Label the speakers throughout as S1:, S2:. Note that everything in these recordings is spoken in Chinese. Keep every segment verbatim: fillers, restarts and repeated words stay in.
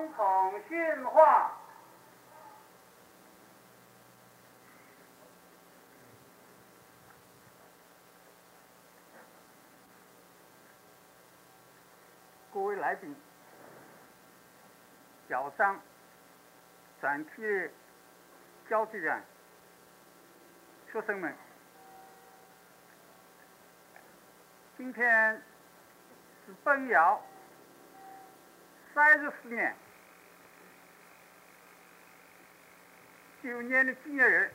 S1: 统通讯化。各位来宾、校长、全体的教职员、学生们，今天是本校三十四年九年的纪念日。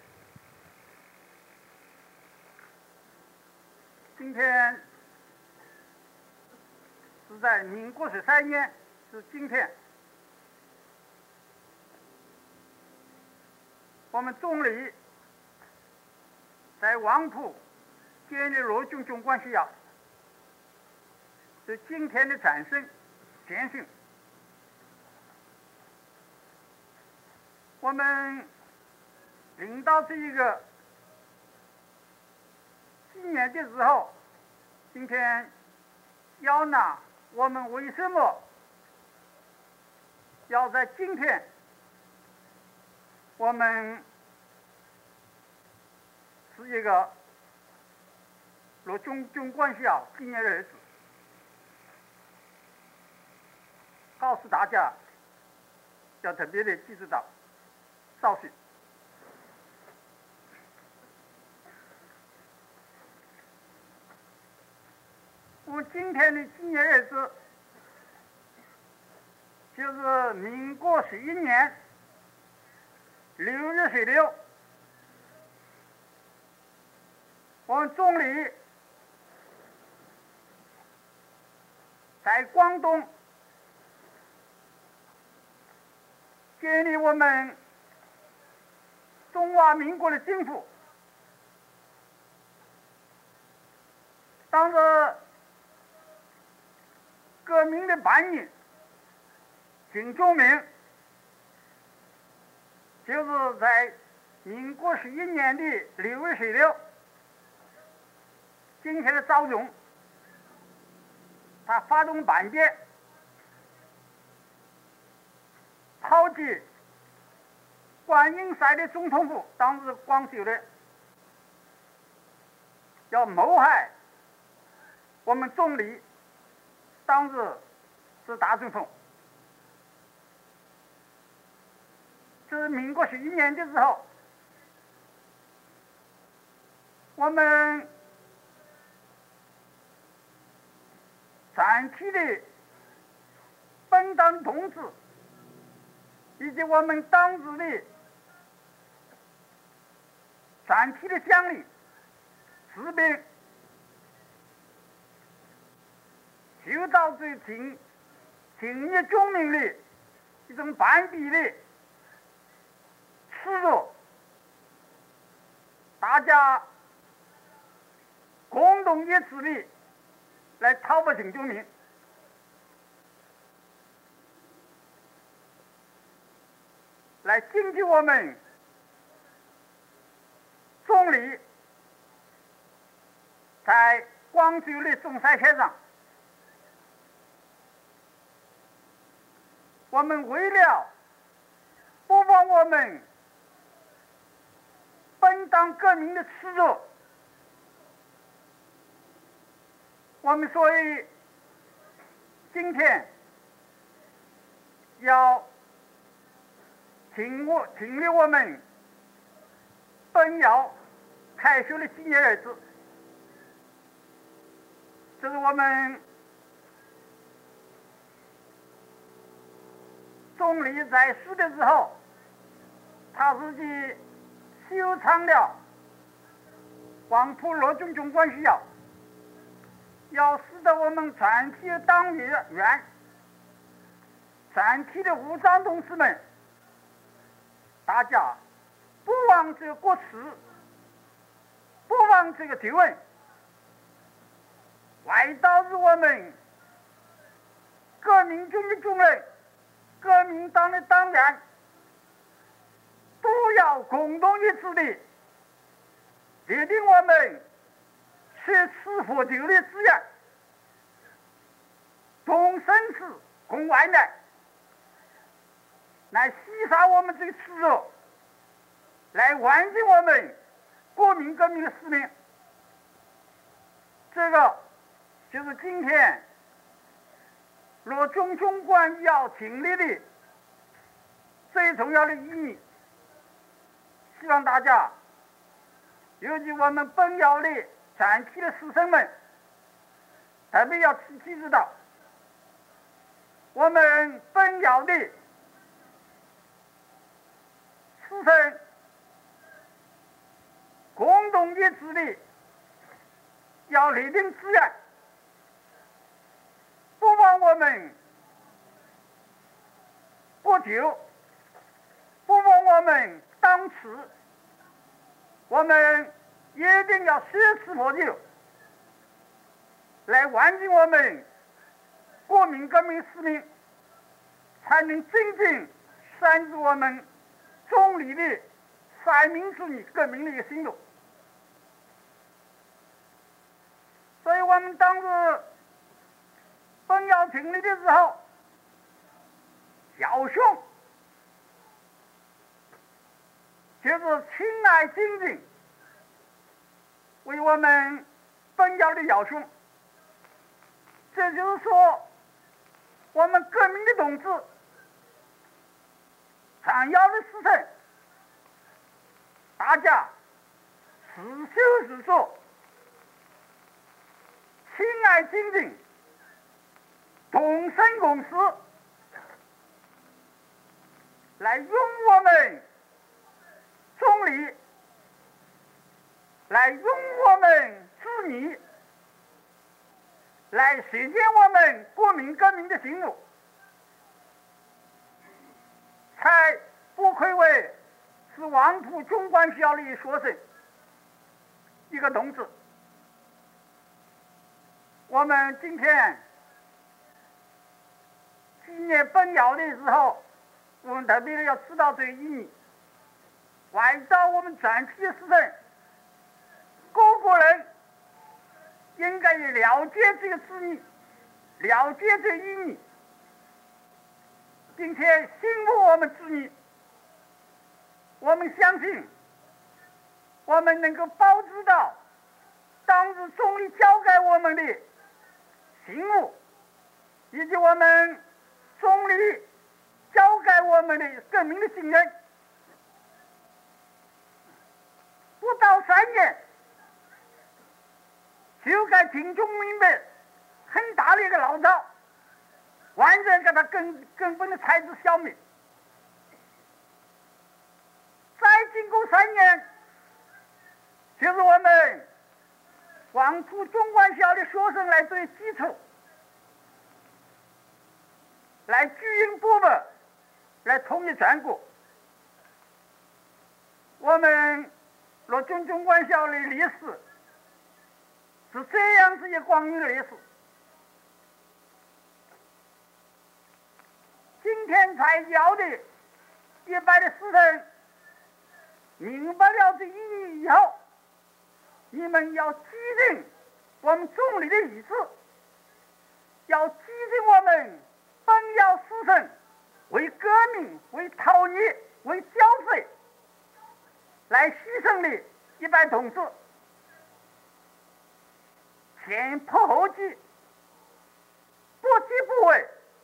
S1: 今天是在民国十三年，是今天，我们总理在黄埔建立罗军军官学校，对今天的产生前行。我们领导这一个纪念的时候，今天要拿我们为什么要在今天我们是一个罗军军官学校纪念日子，告诉大家要特别的记住到稍息。我们今天的纪念日子就是民国十一年六月十六，我们总理在广东建立我们中华民国的政府，当着革命的伴侣秦仲明，就是在民国十一年的六月十六，今天的早中，他发动叛变，炮击观音山的总统府，当时广州的，要谋害我们总理，当时是大总统。这是民国十一年的时候，我们全体的本党同志以及我们党支的全体的将领、士兵，受到这侵侵略军民的一种반比的耻辱，大家共同一致的来讨伐秦军民。来竞技我们总理在广州的中山线上，我们为了不放我们本党革命的耻辱，我们所以今天要停我停留我们本校开学的纪念日子，这是我们总理在世的时候，他自己修创了黄埔罗军军官学校，要使得我们全体的党员、全体的武装同志们，大家不忘这个国耻，不忘这个敌人，外导致我们革命军的军人、革命党的党员都要共同一致的决定我们去吃佛酒的资源，同生死共患难， 来牺杀我们这个耻辱，来完成我们国民革命的使命。这个就是今天罗中军官要成立的最重要的意义。希望大家，尤其我们本校的全体的师生们，特别要仔细知道，我们本校的师生共同一致的要立定志愿，不枉我们国救，不枉我们当时，我们一定要誓死破旧，来完成我们国民革命使命，才能真正拴住我们总理的三民主义革命的一个行动。所以我们当时本校成立的时候，校训就是亲爱精进，为我们本校的校训。这就是说，我们革命的同志，常要的师生，大家实修实做，亲爱精进，同生共死，来用我们总理，来用我们子女，来实现我们国民革命的行动，才不愧为是黄埔中官校的学生，一个同志。我们今天纪念本校的时候，我们特别的要知道这个意义，外到我们全体的师生，各个人应该了解这个旨意，了解这个意义，并且信服我们子女。我们相信，我们能够保持到当时总理交给我们的信务，以及我们总理交给我们的革命的信任。不到三年，就该群众明白很大的一个牢骚，完全给他根根本的拆除消灭。再经过三年，就是我们黄埔中官校的学生来作为基础，来举行部门，来统一全国。我们罗中中官校的历史是这样子一光阴的历史。今天才教的一百的师生明白了这意义以后，你们要继承我们总理的意志，要继承我们本校师生为革命、为讨逆、为剿匪来牺牲的一百同志，前仆后继，不疾不危，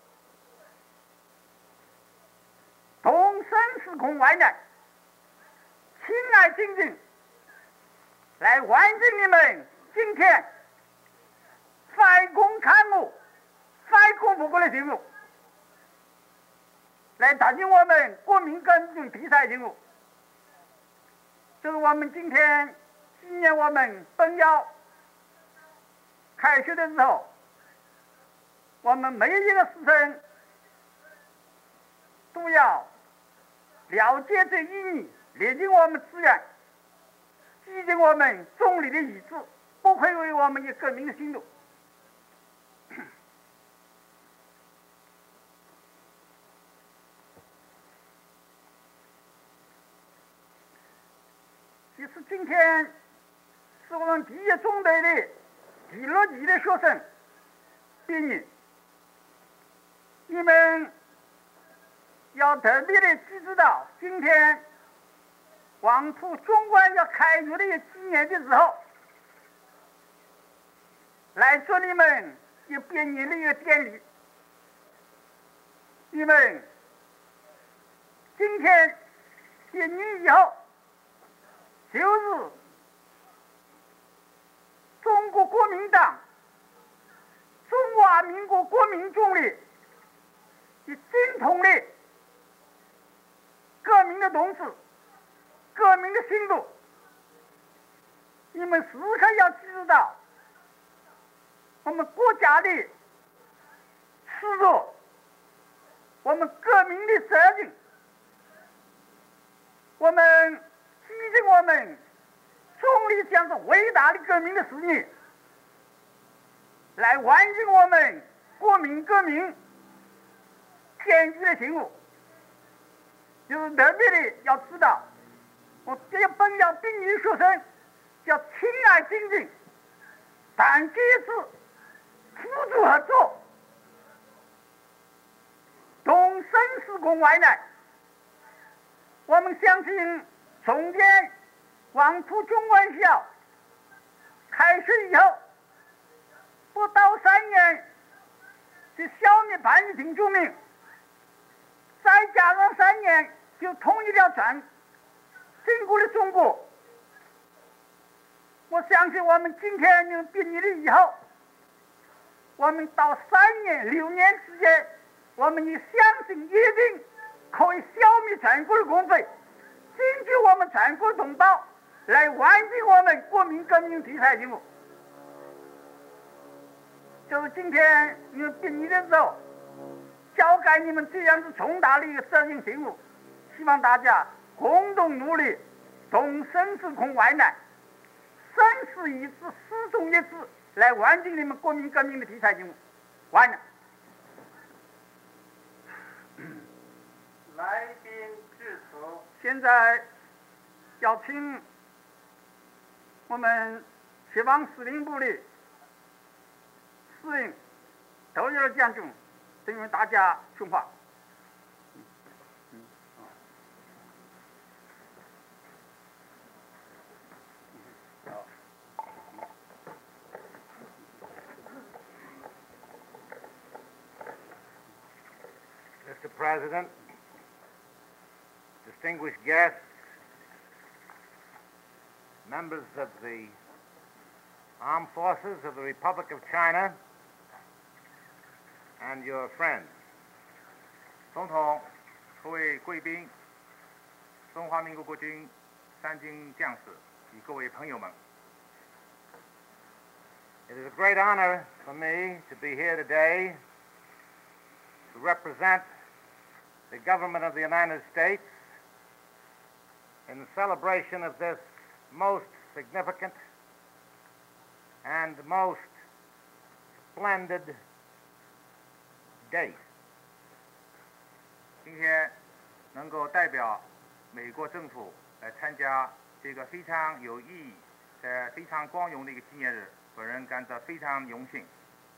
S1: 同生时空患难，亲爱精进，来完成你们今天反攻抗俄、反攻不国的任务，来达成我们国民革命题材任务。就是我们今天纪念我们本校开学的时候，我们每一个师生都要了解这意义，列进我们志愿，继承我们总理的意志，不愧为我们一革命的行动。其实今天是我们第一中队的第六级的学生毕业，你们要要特别的记知道，今天黄埔中关要开学的纪念的时候，来祝你们一毕业的一个典礼。你们今天毕业以后，就是中国国民党、中华民国国民总理的精通的革命的同志、革命的信徒，你们时刻要知道我们国家的耻辱，我们革命的责任，我们继承我们总理这样子伟大的革命的事业，来完成我们国民革命艰巨的任务。就是特别的要知道，我这些本校毕业学生要亲爱精进，团结一致，辅助合作，同生死共患难。我们相信，从前黄埔中关校开学以后，不到三年就消灭叛逆挺出名，再加上三年就统一了全整个的中国。我相信我们今天就毕业了以后，我们到三年六年之间，我们也相信一定可以消灭全国的共匪，拯救我们全国同胞，来完成我们国民革命题材任务。就是今天你们毕业的时候，交给你们这样子重大的一个责任任务，希望大家共同努力，同生死共患难，生死一致，始终一致，来完成你们国民革命的题材任务。完了。
S2: 来宾致辞。
S1: 现在要请我们解放司令部的司令头一将军对我们大家说话。
S2: Mister President, distinguished guests, members of the Armed Forces of the Republic of China, and your friends.
S3: 总统、各位贵宾、中华民国国军三军将士与各位朋友们。
S2: It is a great honor for me to be here today to represent the government of the United States in the celebration of this most significant and most splendid day.
S3: 今天能够代表美国政府来参加这个非常有意义、呃非常光荣的一个纪念日，本人感到非常荣幸。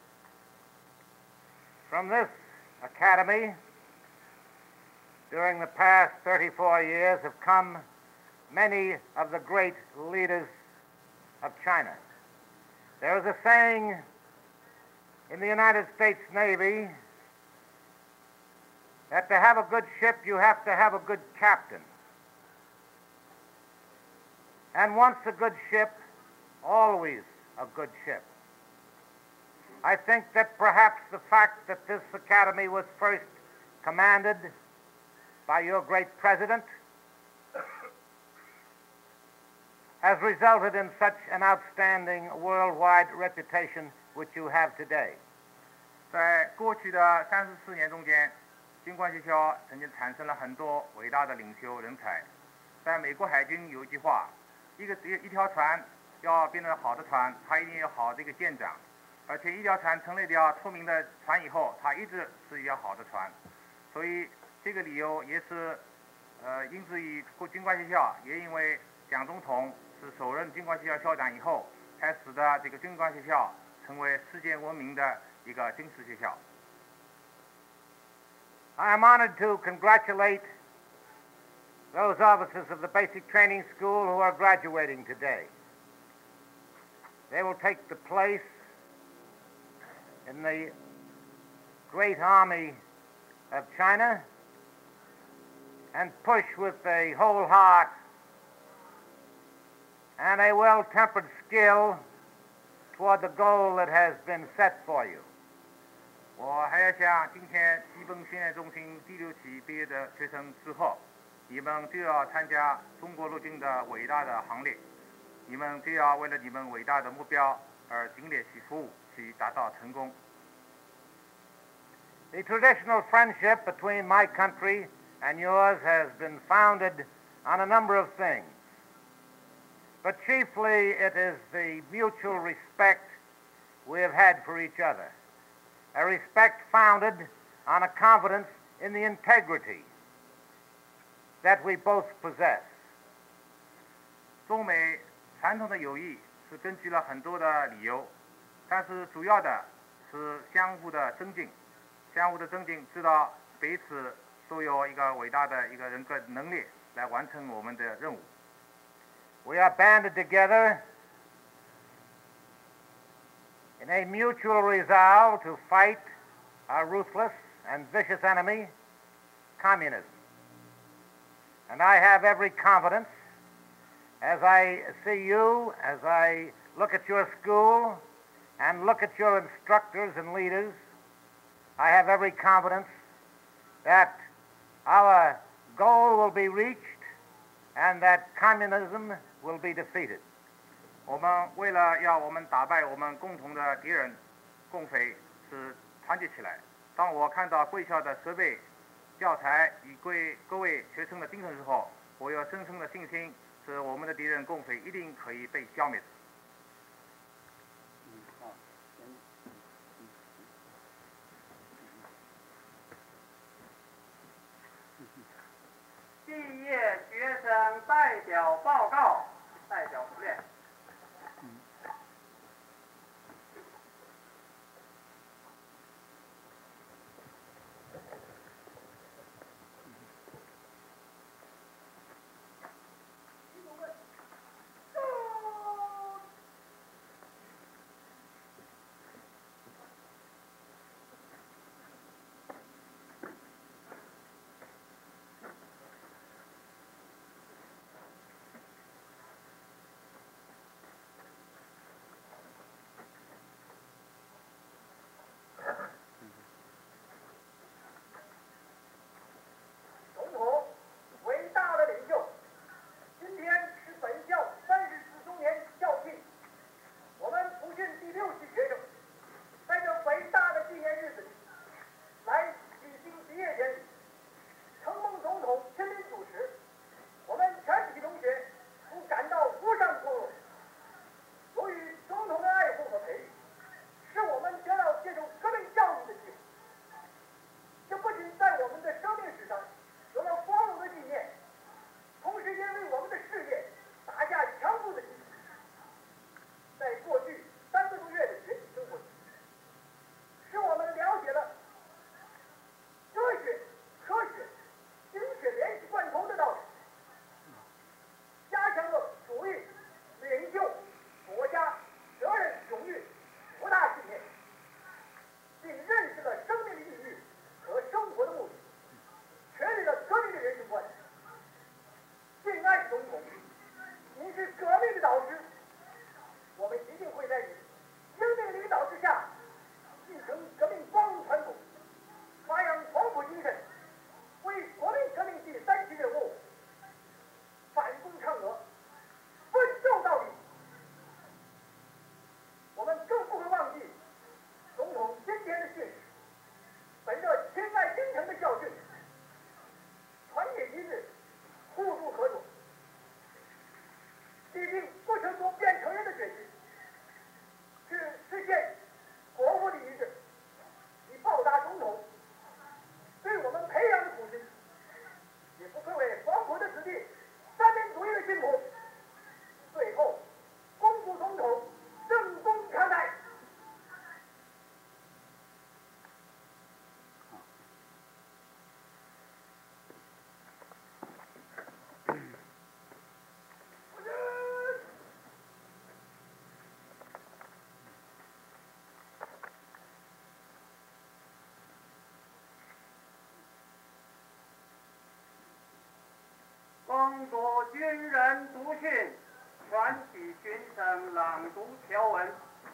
S2: From this academy, during the past thirty-four years, have come many of the great leaders of China. There is a saying in the United States Navy that to have a good ship, you have to have a good captain. And once a good ship, always a good ship. I think that perhaps the fact that this academy was first commanded by your great president has resulted in such an outstanding worldwide reputation which you have today.
S3: 在过去的三十四年中间，军官学校曾经产生了很多伟大的领袖人才。在美国海军有一句话，一个一一条船要变成好的船，它一定有好的一个舰长，而且一条船成了一条出名的船以后，它一直是一条好的船。所以这个理由也是，呃，因之于军官学校，也因为蒋总统是首任军官学校校长以后，才使得这个军官学校成为世界闻名的一个军事学校。
S2: I am honored to congratulate those officers of the Basic Training School who are graduating today. They will take the place in the great army of China and push with a whole heart and a well-tempered skill toward the goal that has been set for you.
S3: 我还要向今天基本训练中心第六期毕业的学生祝贺，你们就要参加中国陆军的伟大的行列，你们就要为了你们伟大的目标而尽力去服务，去达到成功。
S2: The traditional friendship between my country and yours has been founded on a number of things, but chiefly it is the mutual respect we have had for each other, a respect founded on a confidence in the integrity that we both possess.
S3: 中美传统的友谊是根据了很多的理由，但是主要的是相互的尊敬，相互的尊敬，知道彼此都有一个伟大的一个人格能力来完成我们的任务。
S2: We are banded together in a mutual resolve to fight our ruthless and vicious enemy, communism. And I have every confidence as I see you, as I look at your school and look at your instructors and leaders, I have every confidence that our goal will be reached and that communism will be defeated.
S3: 我们为了要我们打败我们共同的敌人共匪，是团结起来。当我看到贵校的设备、教材与贵各位学生的精神时候，我有深深的信心，是我们的敌人共匪一定可以被消灭的。
S1: 毕业学生代表报告，代表出列。 奉作军人读训，全体军生朗读条文。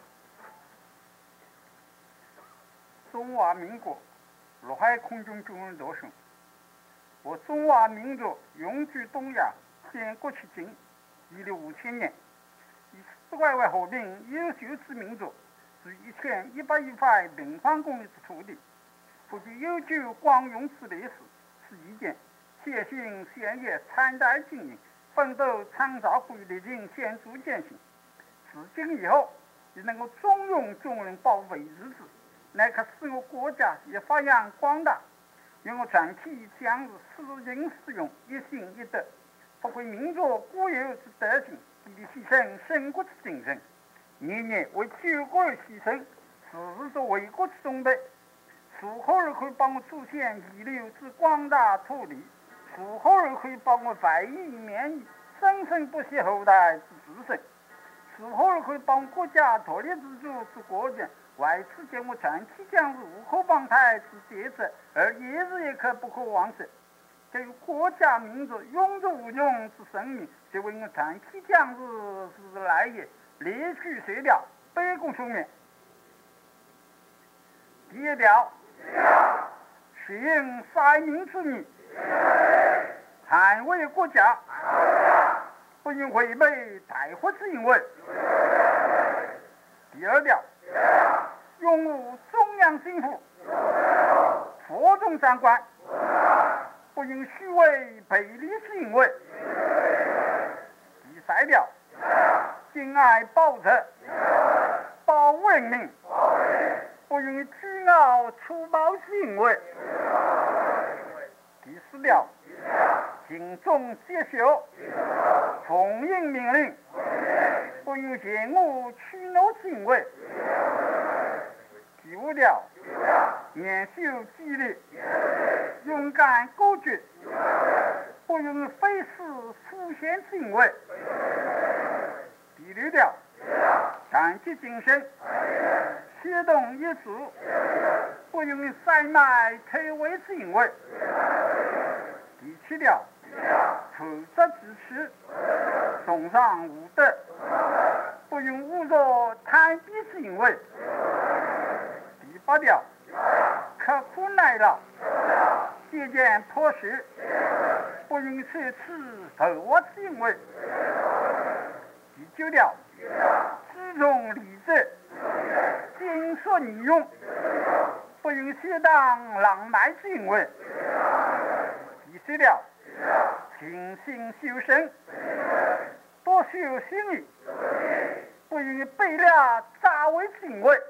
S1: 中华民国陆海空军军人得胜，我中华民族永居东亚，建国迄今已历五千年，以世外为和平优秀之民族，是一千一百一块平方公里之土地，普及悠久光荣之历史，是一件贴心献业参代经营，奋斗创造国历尽显著践行。自今以后，也能够中用军人保卫日子，乃可使我国家也发扬光大。愿我全体将士适应适用，一心一德，发挥民族固有之德行，砥砺牺牲生国之精神，年年为救国而牺牲，时时做为国之准备。如何而可以帮我出现遗留之广大土地？如何而可以帮我繁育绵延生生不息后代之子孙？如何而可以帮国家脱离自主之国家？为此见我全体将士无可帮台之节责，而一日也可不可忘失。给予国家民族永驻无穷之生命，就为我全体将士之来也，列举谁了，卑躬出面。第一条，行三民之义，捍卫国家，不应违背大国之英威。第二条，拥护中央政府，服从长官，不应虚伪背离之行为。第三条，敬爱报德，保护人民，不应居傲粗暴之行为。第四条，尽忠节孝，奉应命令，不应奸恶取怒之行为。第五条，严守纪律，勇敢果决，不应非死负险之行为。第六条，团结精神，协同一致，不应散卖退位之行为。第七条，负责支持，崇尚武德，不应侮辱贪鄙之行为。第八条，刻苦耐劳，节俭朴实，不应奢侈投挖之行为。第九条，注重礼制，谨慎利用，不应适当浪漫之行为。第十条，勤心修身，多修心意，不应背了诈伪之行为。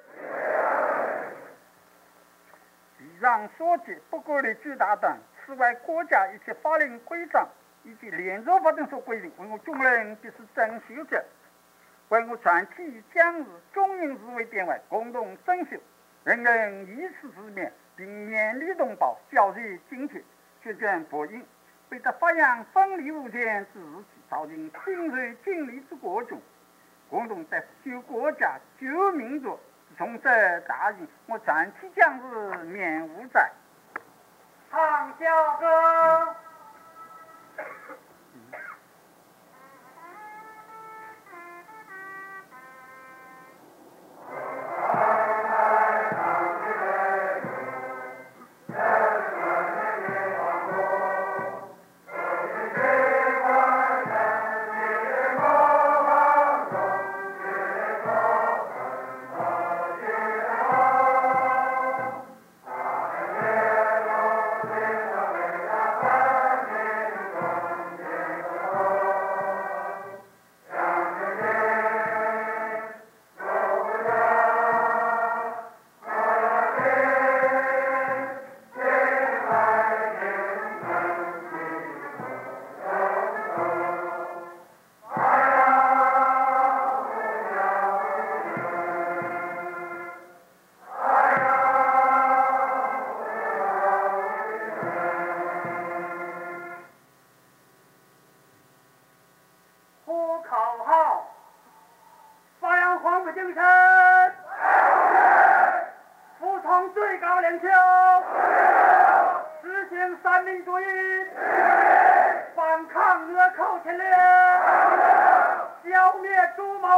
S1: 以上所及不过的巨大等，此外国家一切法令规章以及联合法等所规定，为我军人必是遵守者。为我全体将士中营日为典范，共同遵守，人人以此之面，并勉励同胞教育精确，决卷佛音，为得发扬分离无间之日期，造进精锐精力之国中，共同在救国家、救民族从这大义，我全体将士免无灾。唱校歌。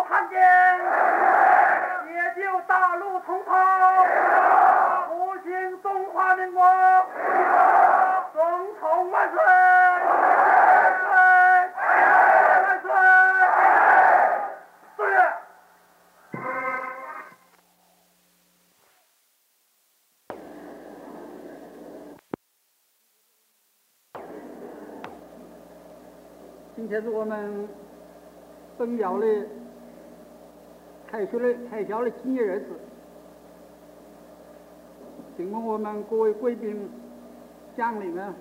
S1: 汉奸，解救大陆同胞，复兴中华民国，总统万岁！万岁！万岁！对。今天是我们本校的开学的开校的纪念日子，请问我们各位贵宾将领呢，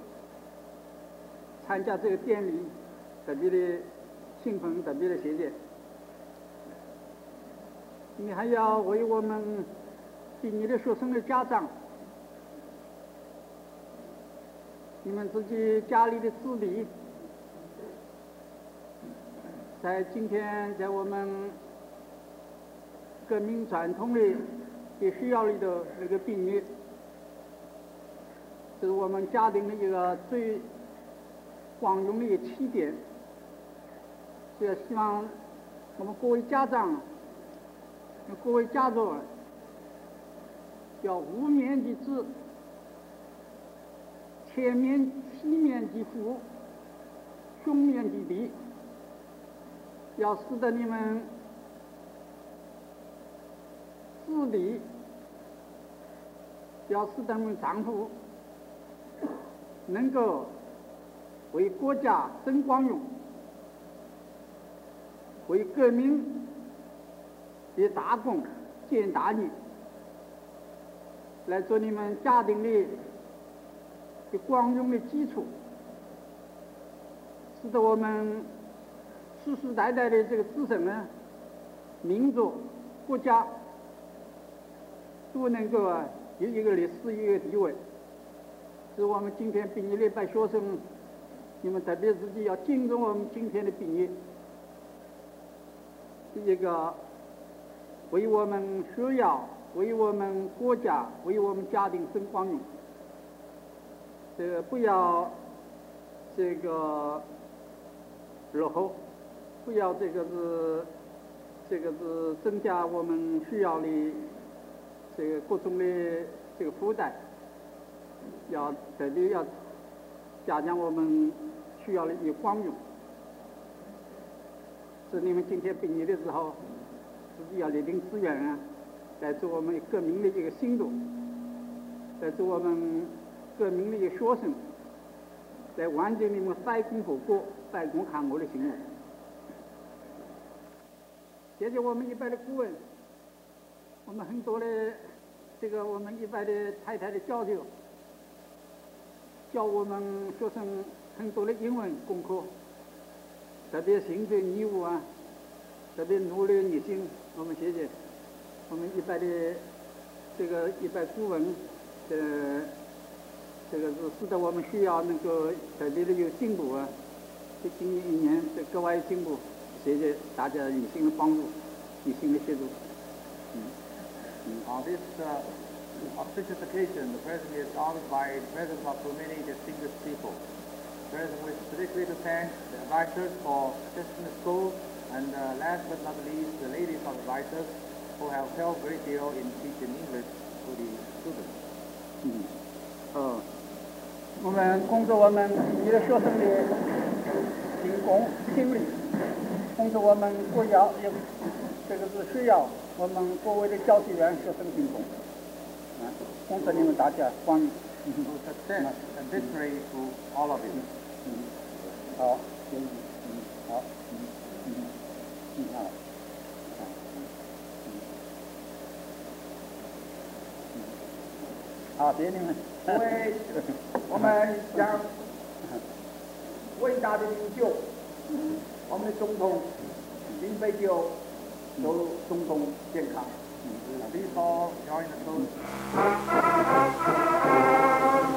S1: 参加这个典礼，特别的兴奋，特别的谢谢。你还要为我们毕业的学生的家长，你们自己家里的子弟，在今天在我们革命传统的的学校里头那个毕业，这是我们家庭的一个最光荣的一个起点。所以希望我们各位家长、各位家长要无面即知，前面体面即服，胸面即敌，要使得你们子弟，要使得你们丈夫能够为国家争光荣，为革命的大功建大业，来做你们家庭的的光荣的基础，使得我们世世代代的这个子孙呢，民族、国家都能够啊有一个历史一个地位。是我们今天毕业的一班学生，你们特别自己要敬重我们今天的毕业，是一个为我们学校、为我们国家、为我们家庭争光荣。这个不要这个落后，不要这个是这个是增加我们学校的这个各种的这个负担，要特别要加强我们学校的一个光荣。是你们今天毕业的时候，自己要立定志愿啊，来做我们革命的一个行动，来做我们革命的一个学生，来完成你们反共复国、反共抗俄的行动。谢谢我们一班的顾问，我们很多的这个我们一班的太太的教授，教我们学生很多的英文功课，特别行政义务啊，特别努力热心，我们谢谢我们一班的这个一班顾问，呃，这个是使得我们学校能够特别的有进步啊，这今年一年这格外进步，谢谢大家热心的帮助，热心的协助。嗯嗯。
S4: On this uh, auspicious occasion, the President is honored by the presence of so many distinguished people. The President wishes particularly to thank the advisors for assisting the school, and uh, last but not least, the ladies of advisors who have helped a great deal in teaching English to the students.
S1: 嗯，呃，我们恭祝我们毕业的学生的勤工勤力，恭祝我们国家也这个是学校，我们各位的教职员学生勤工，啊，恭祝你们大家光荣。
S4: Success and victory to all of you.
S1: 嗯，好，嗯嗯，好，嗯嗯嗯，好。好，谢谢你们。
S4: 各位，我们向伟大的领袖，我们的总统林北九祝总统健康。Please all join the toast.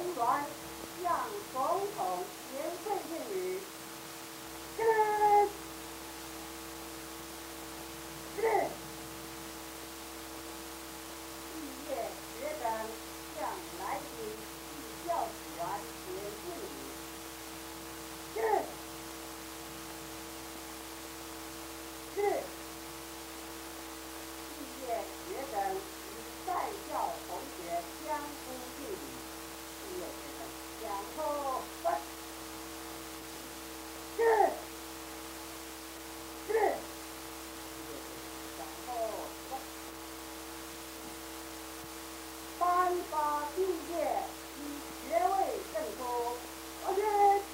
S5: 员向总统言馈敬语。起立！起立！毕业学生向来宾及教职员言敬语。起立！起立！毕业学生与在校同学相互敬礼。毕业学生向后翻。起立！起立！向后翻。颁发毕业与学位证书。而且。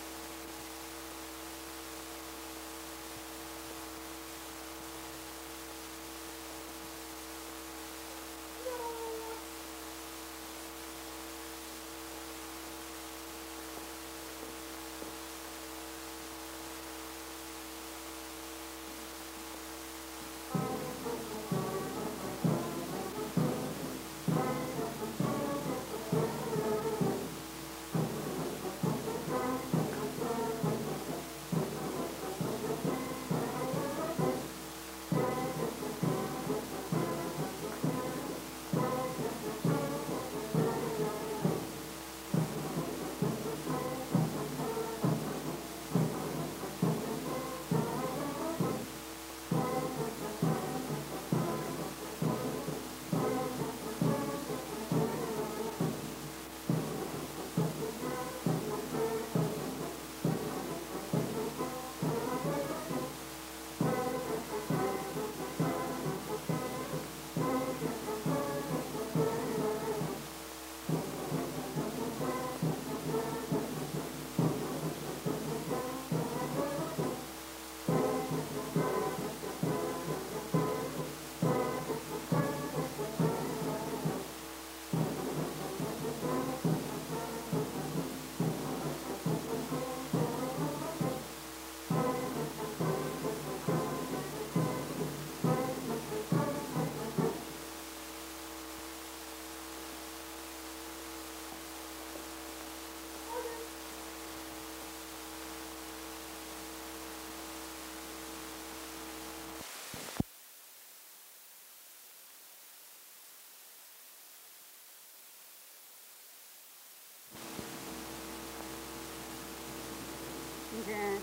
S1: 今天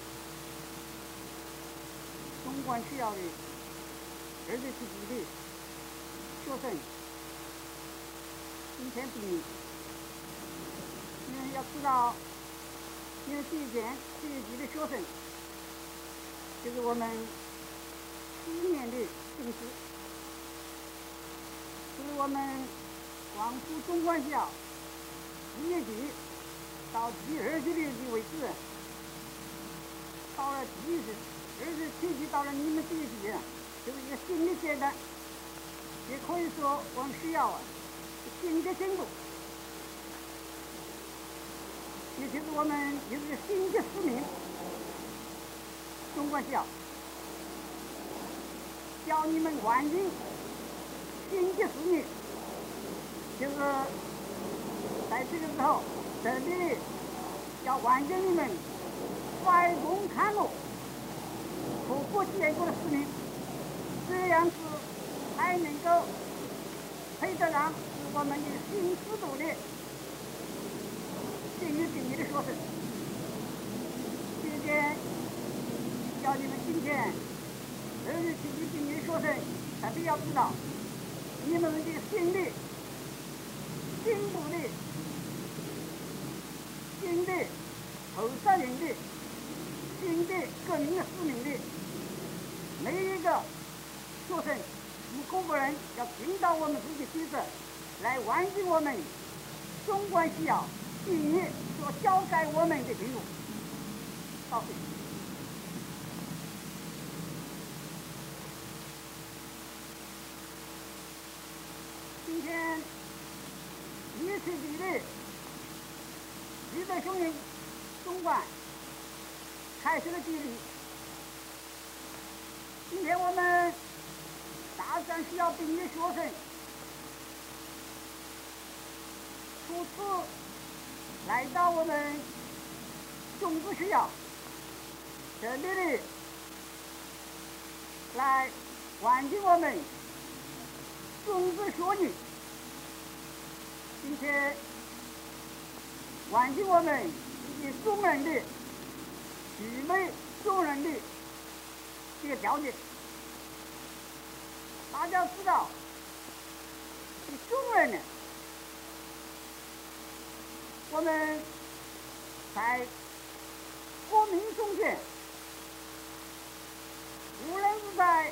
S1: 中关需要的二十七级的学生今天毕业，你们要知道，因为第一届第一级的学生就是我们七年的进士，是我们广州中关校一年级到第二级的为止。到了第十、二十七级，到了你们第一级，就是一个新的阶段，也可以说我们需要啊新的进步，也就是我们有一个新的使命。中关校教你们完成新的使命，就是在这个时候特别的要完成你们怀公看我和国际爱国的使命，这样子才能够配得上我们的新制度的新的毕业的学生。这一点叫你们今天二十七级毕业的学生特别要知道，你们这个新的进步的新的后三人的新的革命的使命的每一个学生，我们各个人要尽到我们自己的职责，来完成我们中关校毕业所交给我们的任务。好，今天一次级的预备训练中关开始了纪律。今天我们大三需要毕业学生初次来到我们种子学校这里的来完成我们种子学历，并且完成我们以及众人的具备众人的这个条件。大家知道，这众人呢，我们在国民中间，无论是在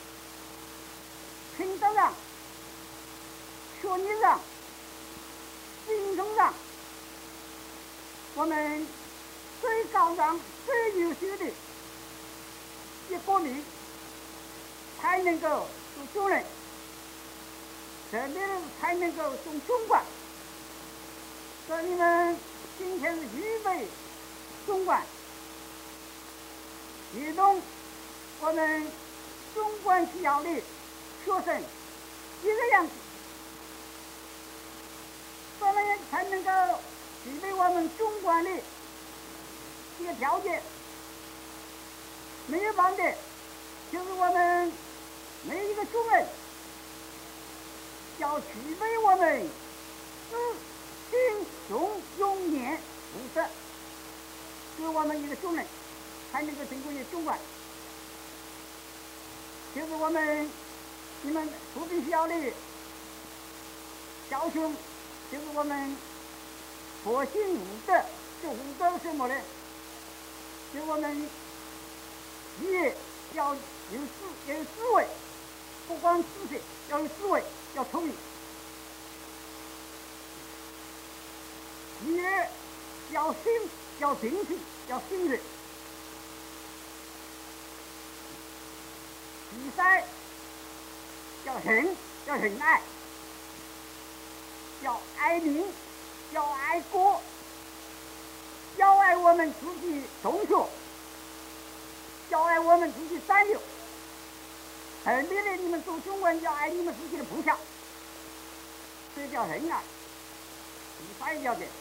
S1: 品德上、学历上、精神上，我们最高尚、最优秀的一国民，才能够做中人，特别是才能够做中官。所以你们今天是预备中官，移动我们中官学校的学生一个样子，这样才能够具备我们中官的一个条件。没有办的，就是我们每一个中人要具备我们知信忠勇严五德，所以我们一个中人才能够成为中官。就是我们你们土地学校的教训，就是我们佛性五德。这五德是什么呢？就是我们也要有智有智慧，不光知识，要有智慧，要聪明。第二，要信，要诚信，要信任。第三，要仁，要仁爱，要爱民，要爱国，要爱我们自己同学，要爱我们自己战友。特别的，你们做中文要爱你们自己的部下，这叫仁爱。第三条件，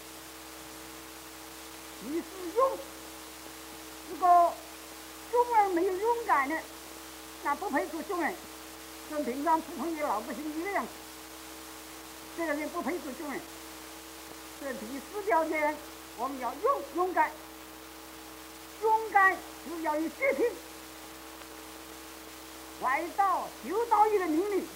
S1: 第四勇。如果中人没有勇敢呢，那不配做中人，跟平常普通的老百姓一个样子。这个人不配做中人。这第四条件，我们要勇勇敢，勇敢就是要有决心。外道修道一个命令，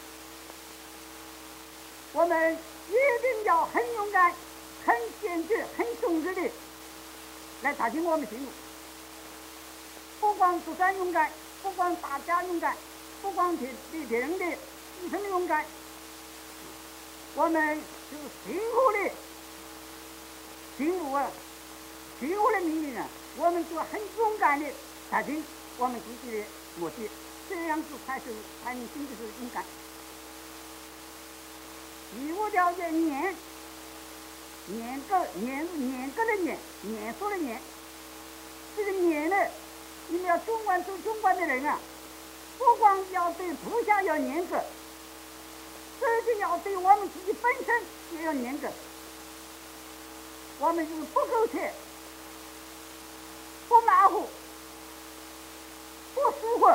S1: 我们一定要很勇敢、很坚决、很忠实的来达成我们心路。不光独山勇敢，不光大家勇敢，不光对对别人的牺牲的勇敢，我们就是幸福的幸福啊，幸福的命令啊，我们就很勇敢的达成我们自己的目的。这样子才是才能真的是勇敢。第五条件严，严格，严是严格的严，严肃的严。这个严呢，你们要中官做中官的人啊，不光要对部下要严格，而且要对我们自己本身也要严格。我们就是不苟且，不马虎，不疏忽。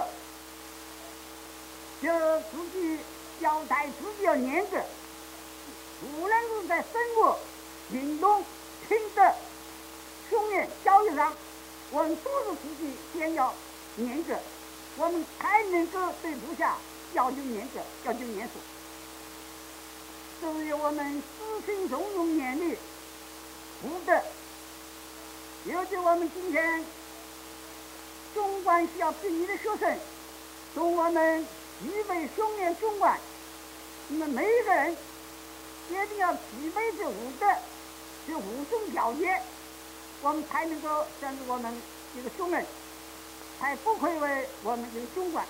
S1: 就自己要对自己要严格，无论是在生活、行动、品德、训练、教育上，我们都是自己先要严格，我们才能够对部下要求严格、要求严肃。这是我们知信忠勇严的五德。尤其我们今天中官学校毕业的学生，从我们预备训练中官，你们每一个人一定要具备这五德，这五种条件，我们才能够算是我们一个中人，才不愧为我们这个中官。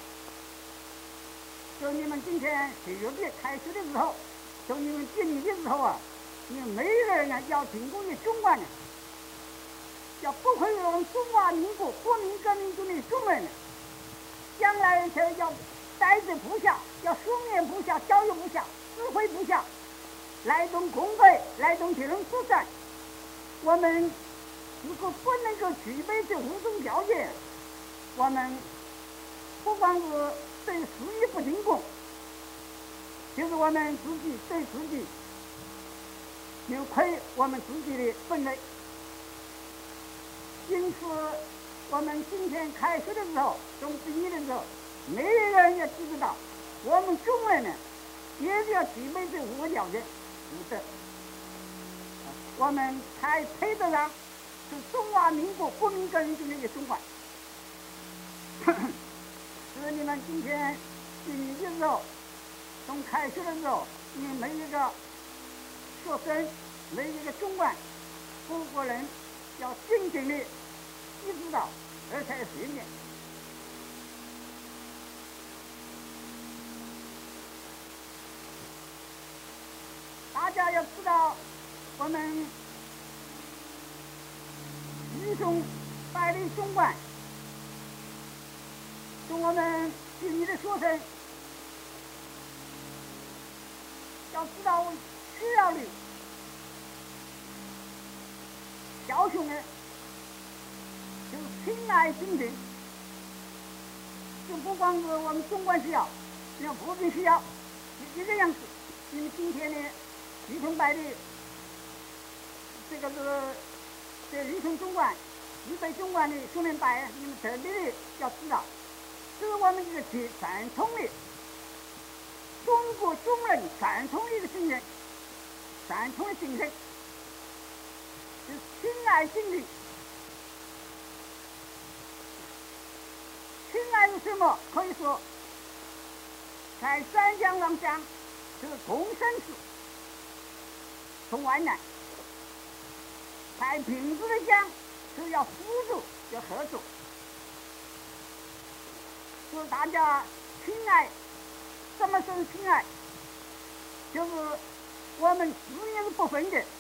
S1: 就你们今天体育队开始的时候，就你们进入的时候啊，你们每一个人啊要进攻的中官呢，要不愧为我们中华民国国民革命中的中人呢。将来才要带着部下，要训练部下、教育部下、指挥部下， 来动工会，来动铁人作战。我们如果不能够具备这五种条件，我们不光是对事业不进攻，就是我们自己对自己有亏我们自己的分类。因此，我们今天开学的时候，从毕业的时候，每一个人要记得到，我们中人呢，也是要具备这五个条件，五德。我们才配得上是中华民国国民革命军的一个胸怀。是你们今天毕业的时候，从开学的时候，你们每一个学生，每一个中官，中国人要紧紧的意识到而且训练。大家要知道，我们义兄百里兄官，是我们军医的学生，要知道需要的教训呢，就是亲爱精神，就不光是我们中官需要，像步兵需要，是一个样子。因为今天呢，义兄百里这个是这义兄中官、预备中官的兄弟们，你们特别的要知道，这是我们一个传统的中国中人传统的一个精神，传统的精神，是亲爱精神。亲爱是什么？可以说，在三江上讲，就是共生死，从万难；在平时的讲，是要辅助，要合作。就是大家亲爱，什么是亲爱？就是我们事业是不分的，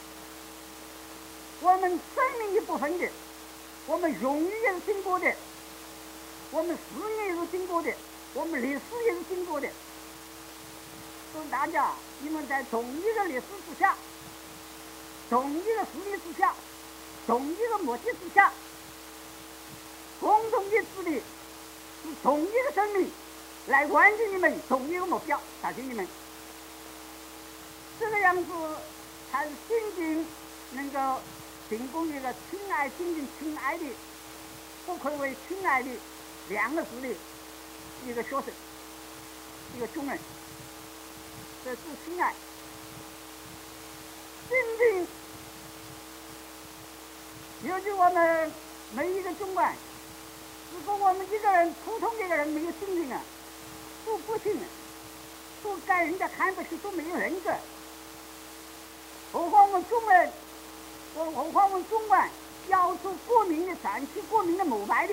S1: 我们生命也不分的，我们荣誉也是经过的，我们事业也是经过的，我们历史也是经过的。所以大家，你们在同一个历史之下，同一个事业之下，同一个目的之下，共同的致力是同一个生命来完成你们同一个目标，达成你们这个样子，才是真正能够提供一个亲爱、真正亲爱的，不愧为亲爱的两个字的一个学生，一个中人。这是亲爱，真正尤其我们每一个中官，如果我们一个人普通的一个人没有精神啊，都不行啊，都该人家看不起，都没有人格。何况我们中人，何况我们中官要求国民的站起国民的谋派的，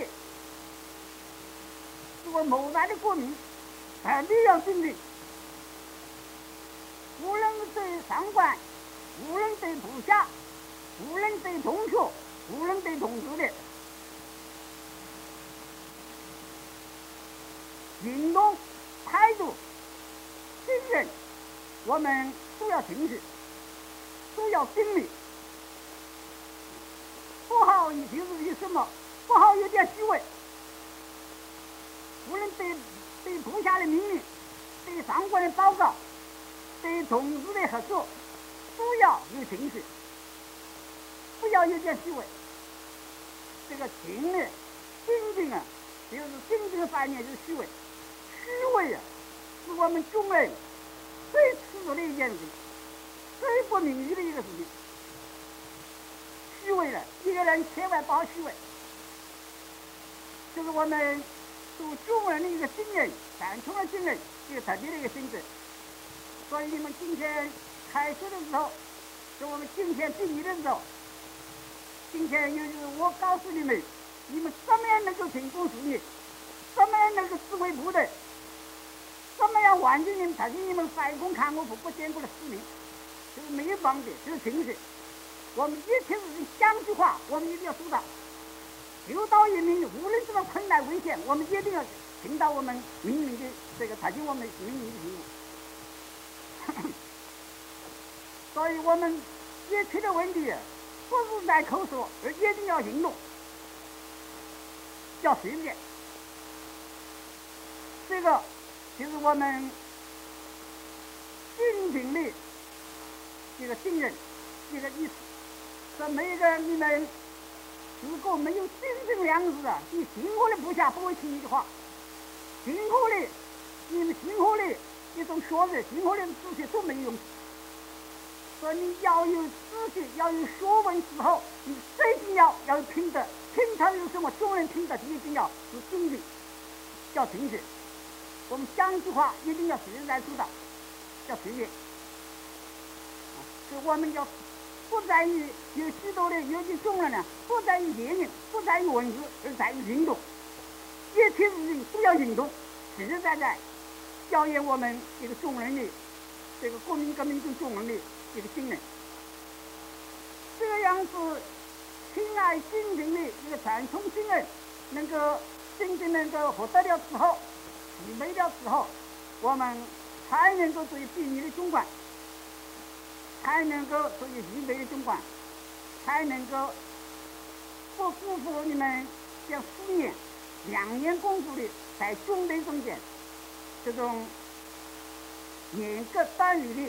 S1: 这个谋派的国民特别要精神。无论对上官，无论对部下，无论对同学，无论对同事的行动态度、精神，我们都要清晰，都要精密。不好就是有什么？不好有点虚伪。无论对对部下的命令，对上官的报告，对同事的合作，都要有情绪，不要有点虚伪。这个情呢，真正啊，就是真正的反面就是虚伪。虚伪啊，是我们中人最耻辱的一件事情，最不名誉的一个事情。虚伪了，一个人千万不要虚伪。这是我们做中人的一个精神，传统的精神，一个特别的一个性质。所以你们今天开学的时候，是我们今天毕业的时候，今天就是我告诉你们，你们怎么样能够成功事业，怎么样能够指挥部队，怎么样完成你们，达成你们反攻抗俄不坚固的使命，就是没有帮的，就是情绪。我们一切事情讲句话，我们一定要做到。留岛人民，无论什么困难危险，我们一定要听到我们民民的这个，达成我们民民的义务。 所以我们解决的问题不是在口说，而一定要行动，要实践。这个就是我们新平的这个精神，这个意思。说每个人你们如果没有精神粮食啊，你辛苦的部下不会听你的话，辛苦的你们辛苦的一种学识，辛苦的知识都没用。所以你要有知识，要有学问之后，你最紧要要有品德。平常有什么众人品德第一紧要是精神，叫精神。我们讲句话一定要实在做到，要实践。所以我们要不在于有许多的有些众人呢，不在于言语，不在于文字，而在于行动。一切事情都要行动，实实在在表演我们这个众人的这个国民革命中众人的这个精神。这个样子亲爱精神的一个传统精神，能够真正能够获得了之后，具备了之后，我们才能够作为兵役的总管，才能够作为预备的总管，才能够不辜负你们这四年两年功夫的在军队中间这种严格单律的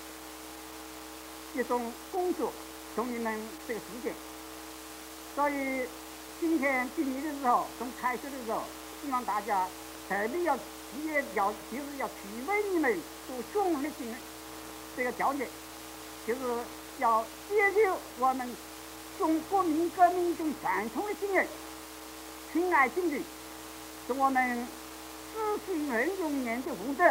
S1: 一种工作，从你们这个实践。所以今天兵役的时候，从开始的时候，希望大家特别要也要就是要具备你们做军人的精神，这个条件，就是要接受我们中国民革命中传统的精神，亲爱精神，是我们自信而永远的福德，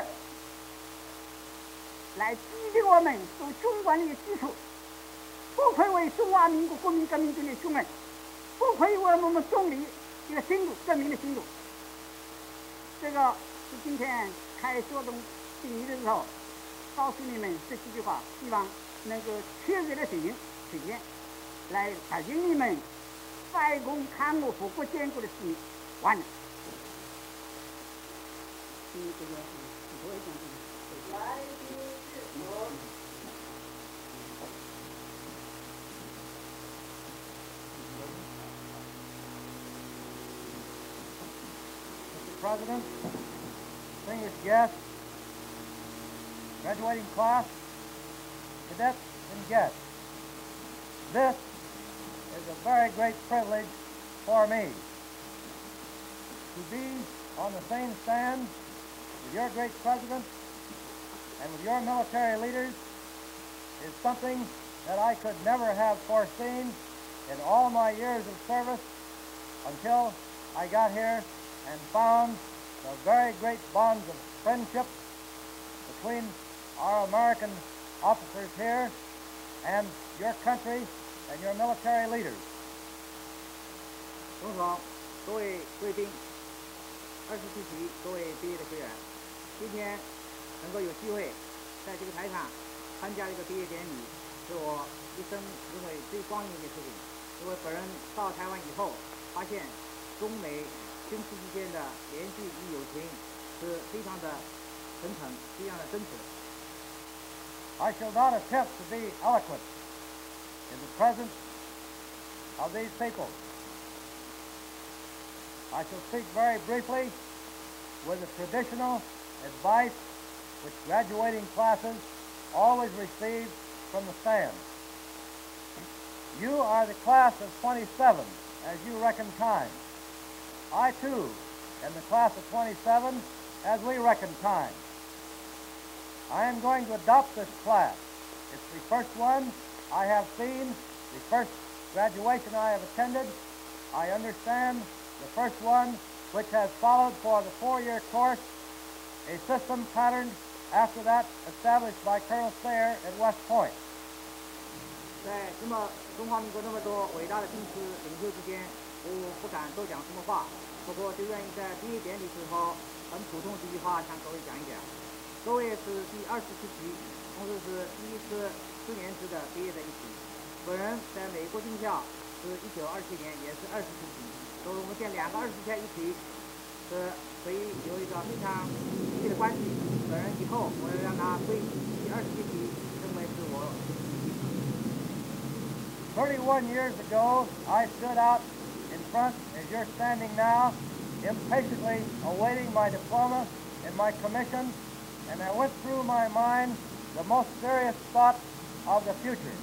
S1: 来激励我们做军官的基础。不愧为中华民国国民革命军的军人，不愧为我们总理一个心路革命的心路。这个是今天开这种兵役的时候告诉你们这几句话，希望能够切实的实行实践，来实现你们反共抗俄富国建国的使命完了。嗯，这个我也讲这个。来宾是我。
S2: Mister President, distinguished guests, graduating class, cadets and guests, this is a very great privilege for me to be on the same stand with your great president and with your military leaders is something that I could never have foreseen in all my years of service until I got here and found the very great bonds of friendship between our American officers here and your country and your military leaders.
S4: 董事长，各位贵宾，二十七期各位毕业的学员，今天能够有机会在这个台上参加这个毕业典礼，是我一生认为最光荣的事情。因为本人到台湾以后，发现中美军事之间的联系与友情是非常的真诚，非常的真实。
S2: I shall not attempt to be eloquent in the presence of these people. I shall speak very briefly with the traditional advice which graduating classes always receive from the stand. You are the class of twenty-seven as you reckon time. I too am the class of twenty-seven as we reckon time. I am going to adopt this class. It's the first one I have seen, the first graduation I have attended. I understand the first one which has followed for the four-year course, a system patterned after that established by Colonel Sayre at West Point.
S4: 在这么中华民国那么多伟大的军事领袖之间，我不敢多讲什么话，不过就愿意在毕业典礼时候很普通几句话向各位讲一讲。各位是第二十七期，同时是第一次四年制的毕业的一期。本人在美国军校是一九二七年，也是二十七期，所以我们现两个二十期一起，是可以有一个非常密切的关系。本人以后我要让他归第二十七期，认为是我
S6: thirty-one years ago, I stood out in front, as you're standing now, impatiently awaiting my diploma and my commission, and I went through my mind the most serious thoughts of the future.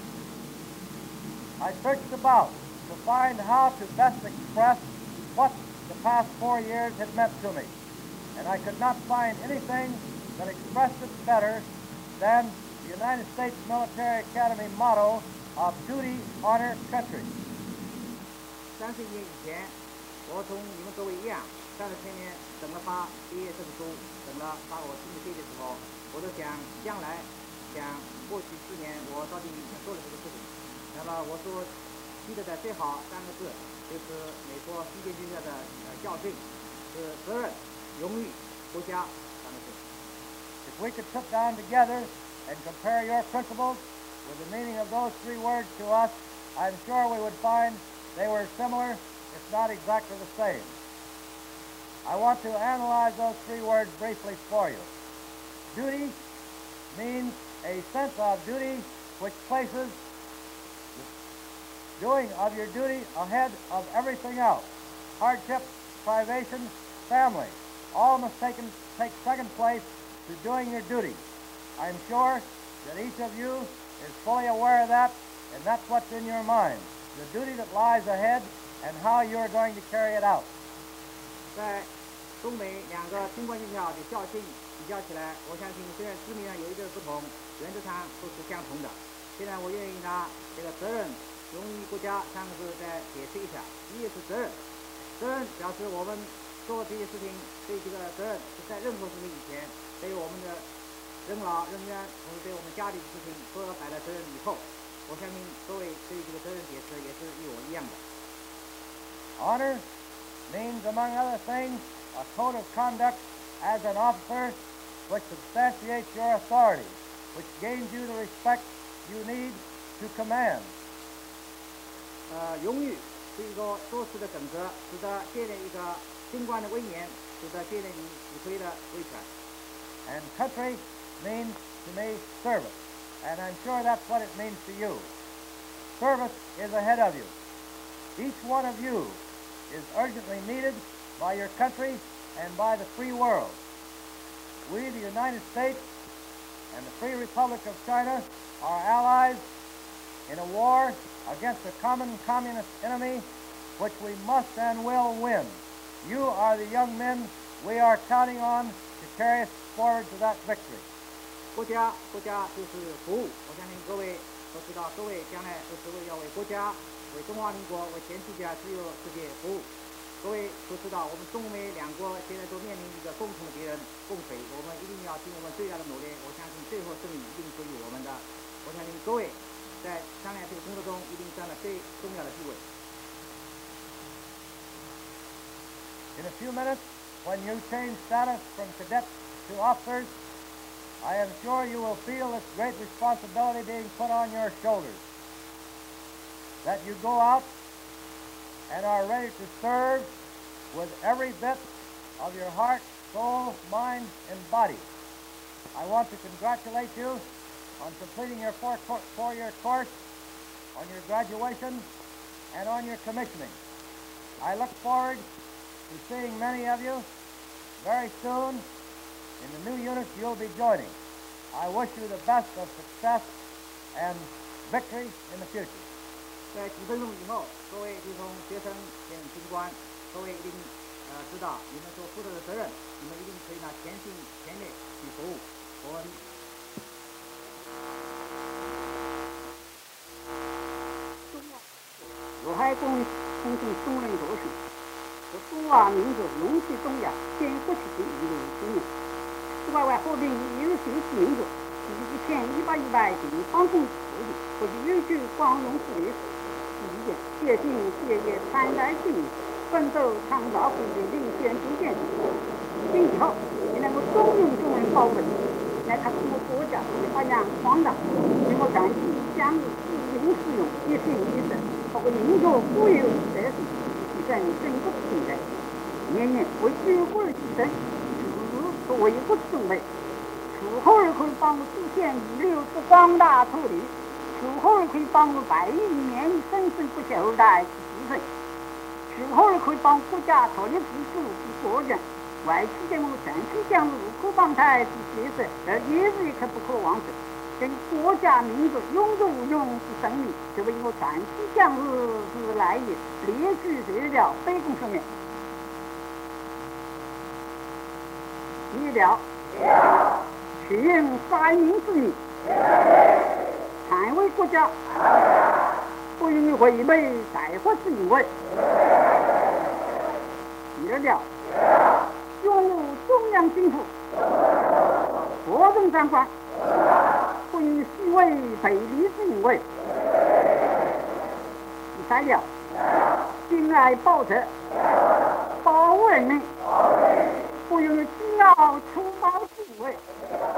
S6: I searched about to find how to best express what the past four years had meant to me, and I could not find anything that expressed it better than the United States Military Academy motto of duty, honor, country.
S4: 三十年以前，我同你们各位一样，三十前年等了发毕业证书，等了发我新的毕业的时候，我都想将来，想过去四年我到底想做了这个事情。那么我所记得的最好三个字，就是美国西点军校的呃教训，是责任、荣誉、国家三个字。
S6: If we could sit down together and compare your principles with the meaning of those three words to us, I'm sure we would find they were similar, if not exactly the same. I want to analyze those three words briefly for you. Duty means a sense of duty which places the doing of your duty ahead of everything else. Hardship, privation, family, all must take, take second place to doing your duty. I'm sure that each of you is fully aware of that, and that's what's in your mind, the duty that lies ahead and how you're going to carry it out.
S4: 在中美两个军官学校的教训比较起来，我相信虽然字面上有一点不同，原则上都是相同的。现在我愿意拿这个责任、荣誉、国家三个字再解释一下。一是责任，责任表示我们做这些事情，对这个责任是在任何事情以前，对我们的人老人员，同时对我们家里的事情都要摆在责任以后。我相信各位对这个责任解释也是与我一样的。
S6: Honor means, among other things, a code of conduct as an officer which substantiates your authority, which gains you the respect you need to command.
S4: 呃，荣誉是一个做事的准则，使得建立一个军官的威严，使得建立你指挥的威权。
S6: And country means to me service, and I'm sure that's what it means to you. Service is ahead of you. Each one of you is urgently needed by your country and by the free world. We, the United States and the Free Republic of China, are allies in a war against a common communist enemy which we must and will win. You are the young men we are counting on to carry us forward to that victory.
S4: 国家，国家就是服务。我相信各位都知道，各位将来都是为要为国家、为中华民国、为全世界自由世界服务。各位都知道，我们中美两国现在都面临一个共同的敌人共匪，我们一定要尽我们最大的努力。我相信最后胜利一定属于我们的。我相信各位在商量这个工作中一定占了最重要的地位。
S6: In a few minutes, when you change status from cadets to officers, I am sure you will feel this great responsibility being put on your shoulders. That you go out and are ready to serve with every bit of your heart, soul, mind, and body. I want to congratulate you on completing your four, four-year course, on your graduation, and on your commissioning. I look forward to seeing many of you very soon in the new units you'll be joining. I wish you the best of success and victory in the future.
S4: 在几分钟以后，各位弟兄、学生、兼军官，各位一定呃知道你们所负责的责任，你们一定可以拿全心全力去服务我们。
S5: 陆海公奉行中人作训，是中华民族勇气中亚建国起的一路之年。是外外和平优秀之民族，是一千一百一百平方公里土地，或者永久光荣富裕。意见决心节约参来性命，奋斗创造国的领先主见。疫情以后，也能够中用中人保卫，来看中国国家的发扬光大。经过战役将自用使用，一心一神，包括民族富有热情，提升整个平台，年年为自由国而牺牲，时时为国准备。出口而后帮助实现一流之广大土地。 如何可以帮助百亿免于生生不息后代之继承？如何可以帮国家脱离自主之国人？外期间我长期将入可帮台之建设，而也是一刻不可忘记。跟国家民族永久无永之生命，作为我长期将入之来也，列举这条非公说明。一条，全三民之名，捍卫国家，不允违背在华之淫威。第二条，拥护中央政府，各种长官，不允虚伪背离之淫威。第三条，敬爱报国，保护人民，不允欺傲粗暴之淫威。